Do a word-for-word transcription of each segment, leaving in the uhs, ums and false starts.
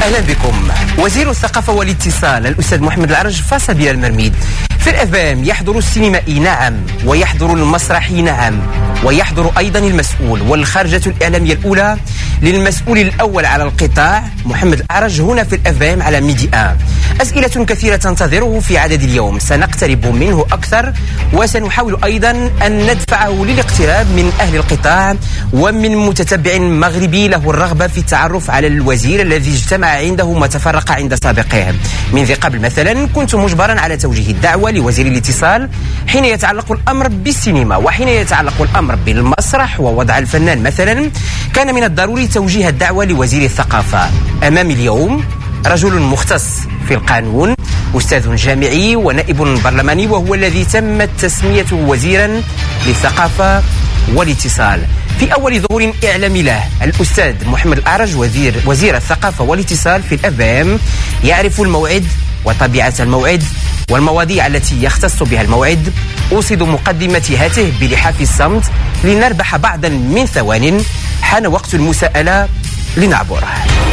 أهلا بكم. وزير الثقافة والاتصال الأستاذ محمد العرج فاصل بلا المرميد. في الأفلام يحضر السينمائي نعم، ويحضر المسرحي نعم، ويحضر أيضا المسؤول. والخرجة الإعلامية الأولى للمسؤول الأول على القطاع محمد العرج هنا في الأفلام على ميدي آن. أسئلة كثيرة تنتظره في عدد اليوم، سنقترب منه أكثر وسنحاول أيضا أن ندفعه للاقتراب من أهل القطاع ومن متتبع مغربي له الرغبة في التعرف على الوزير الذي اجتمع عنده ما تفرق عند سابقه. من ذي قبل مثلا كنت مجبرا على توجيه الدعوة لوزير الاتصال حين يتعلق الأمر بالسينما، وحين يتعلق الأمر بالمسرح ووضع الفنان مثلا كان من الضروري توجيه الدعوة لوزير الثقافة. أمامي اليوم رجل مختص في القانون، أستاذ جامعي ونائب برلماني، وهو الذي تمت تسميته وزيرا للثقافة والاتصال. في أول ظهور إعلامي له الأستاذ محمد الأعرج وزير وزير الثقافة والاتصال في الأفلام يعرف الموعد وطبيعة الموعد والمواضيع التي يختص بها الموعد. أوصد مقدمة هاته بلحاف الصمت لنربح بعضا من ثوان. حان وقت المساءلة، لنعبر.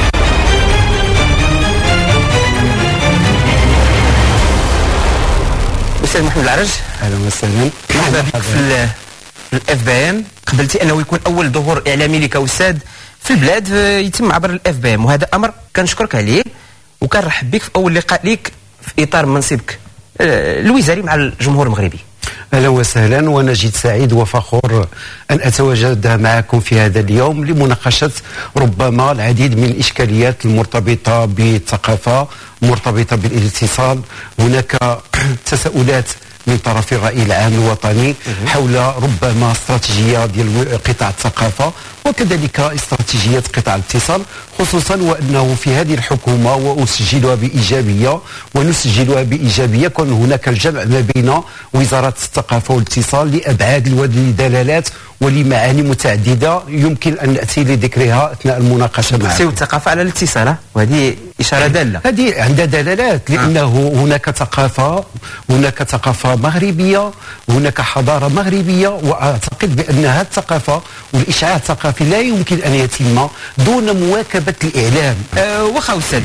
أستاذ محمد العرج، أهلا وسهلا. مرحبا بك في الاف بي ام. قبلتي انه يكون اول ظهور اعلامي لك استاذ في البلاد يتم عبر الاف بي ام، وهذا امر كنشكرك عليه وكنرحب بك في اول لقاء لك في اطار منصبك الوزاري مع الجمهور المغربي. اهلا وسهلا، وانا جد سعيد وفخور ان اتواجد معكم في هذا اليوم لمناقشه ربما العديد من الاشكاليات المرتبطه بالثقافه، مرتبطه بالاتصال. هناك تساؤلات من طرف الرأي العام الوطني حول ربما استراتيجية ديال قطاع الثقافة وكذلك استراتيجية قطاع الاتصال، خصوصا وأنه في هذه الحكومة وأسجلها بإيجابية ونسجلها بإيجابية كون هناك الجمع ما بين وزارة الثقافة والاتصال لأبعاد ولدلالات ولمعاني متعددة يمكن أن نأتي لذكرها أثناء المناقشة معكم. تساوي الثقافة على الاتصال، وهذه إشارة دالة. هذه عندها دلالات لأنه هناك ثقافة، هناك ثقافة مغربية، هناك حضارة مغربية، وأعتقد بأن هذه الثقافة والإشعاع الثقافي لا يمكن أن يتم دون مواكبة الإعلام. أه واخا أستاذ،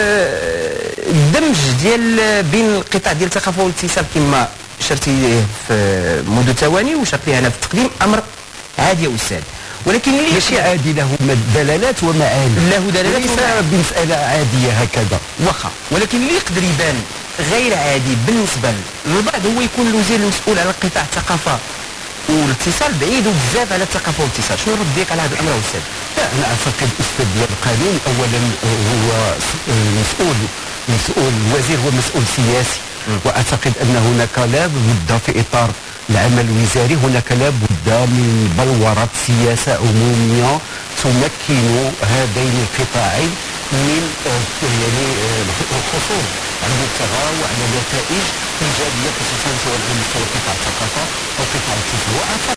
أه الدمج ديال بين القطاع ديال الثقافة والاتصال كما شرتي في منذ ثواني وشرتي أنا في التقديم أمر عادي يا أستاذ، ولكن اللي ماشي عادي، له دلالات ومعاني، له دلالات ليس بمسألة عادية هكذا واخا، ولكن اللي يقدر يبان غير عادي بالنسبة للبعض هو يكون الوزير المسؤول على قطاع الثقافة والاتصال بعيد بزاف على الثقافة والاتصال. شنو الرد ديالك على هذا الأمر أستاذ؟ لا، أنا أعتقد أستاذ ديال القانون أولا هو مسؤول مسؤول الوزير هو مسؤول سياسي، وأعتقد أن هناك لا بد في إطار العمل الوزاري هناك لا بد من بلورة سياسة عمومية تمكن هذين القطاعين من يعني الحصول على مبتغى وعلى نتائج إيجابية، خصوصا سواء على مستوى قطاع الثقافة أو قطاع الاتصال.